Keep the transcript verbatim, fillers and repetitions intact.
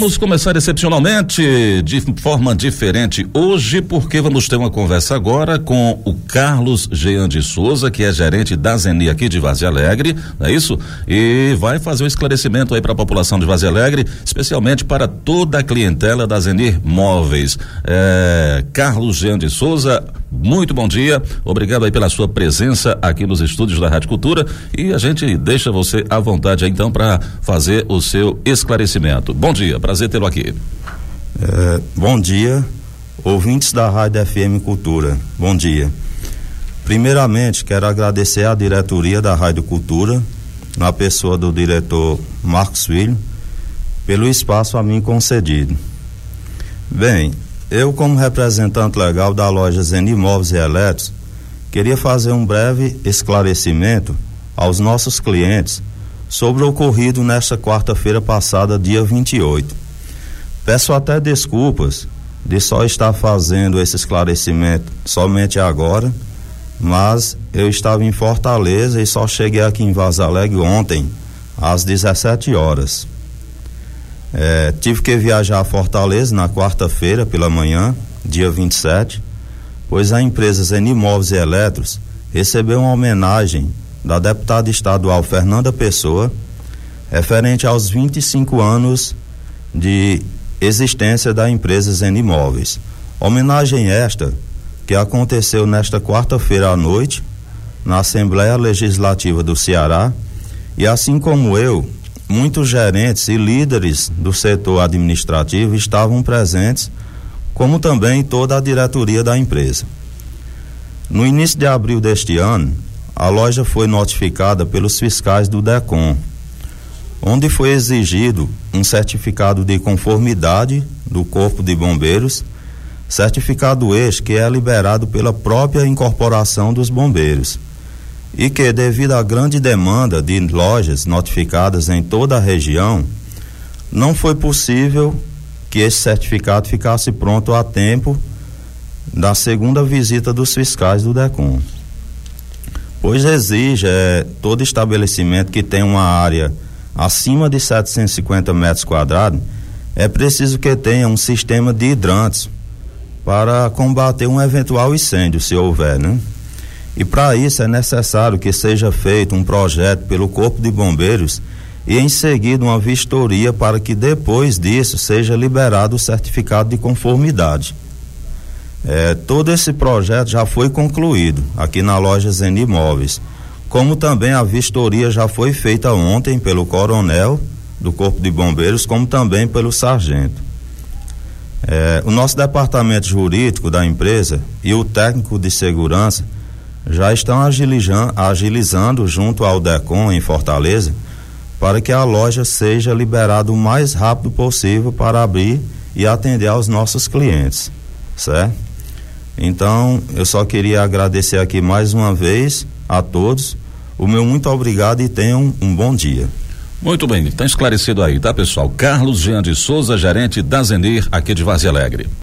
Vamos começar excepcionalmente, de forma diferente hoje, porque vamos ter uma conversa agora com o Carlos Jean de Souza, que é gerente da Zenir aqui de Várzea Alegre, não é isso? E vai fazer um esclarecimento aí para a população de Várzea Alegre, especialmente para toda a clientela da Zenir Móveis. É, Carlos Jean de Souza, muito bom dia, obrigado aí pela sua presença aqui nos estúdios da Rádio Cultura, e a gente deixa você à vontade aí, então, para fazer o seu esclarecimento. Bom dia, prazer tê-lo aqui. É, bom dia, ouvintes da Rádio F M Cultura, bom dia. Primeiramente, quero agradecer à diretoria da Rádio Cultura, na pessoa do diretor Marcos Filho, pelo espaço a mim concedido. Bem, eu, como representante legal da loja Zenir Móveis e Eletros, queria fazer um breve esclarecimento aos nossos clientes sobre o ocorrido nesta quarta-feira passada, dia vinte e oito. Peço até desculpas de só estar fazendo esse esclarecimento somente agora, mas eu estava em Fortaleza e só cheguei aqui em Várzea Alegre ontem, às dezessete horas. É, tive que viajar a Fortaleza na quarta-feira pela manhã, dia vinte e sete, pois a empresa Zenir Móveis e Eletros recebeu uma homenagem da deputada estadual Fernanda Pessoa, referente aos vinte e cinco anos de existência da empresa Zenir Móveis. Homenagem esta que aconteceu nesta quarta-feira à noite na Assembleia Legislativa do Ceará, e assim como eu, muitos gerentes e líderes do setor administrativo estavam presentes, como também toda a diretoria da empresa. No início de abril deste ano, a loja foi notificada pelos fiscais do DECOM, onde foi exigido um certificado de conformidade do Corpo de Bombeiros, certificado este que é liberado pela própria incorporação dos bombeiros, e que, devido à grande demanda de lojas notificadas em toda a região, não foi possível que esse certificado ficasse pronto a tempo da segunda visita dos fiscais do DECOM, pois exige é, todo estabelecimento que tem uma área acima de setecentos e cinquenta metros quadrados, é preciso que tenha um sistema de hidrantes para combater um eventual incêndio, se houver, né? E para isso é necessário que seja feito um projeto pelo Corpo de Bombeiros e em seguida uma vistoria para que depois disso seja liberado o certificado de conformidade. É, todo esse projeto já foi concluído aqui na loja Zenir Móveis, como também a vistoria já foi feita ontem pelo coronel do Corpo de Bombeiros, como também pelo sargento. É, o nosso departamento jurídico da empresa e o técnico de segurança já estão agilizando, agilizando junto ao DECOM em Fortaleza para que a loja seja liberada o mais rápido possível para abrir e atender aos nossos clientes, certo? Então, eu só queria agradecer aqui mais uma vez a todos, o meu muito obrigado e tenham um bom dia. Muito bem, está esclarecido aí, tá, pessoal? Carlos Jean de Souza, gerente da Zenir aqui de Várzea Alegre.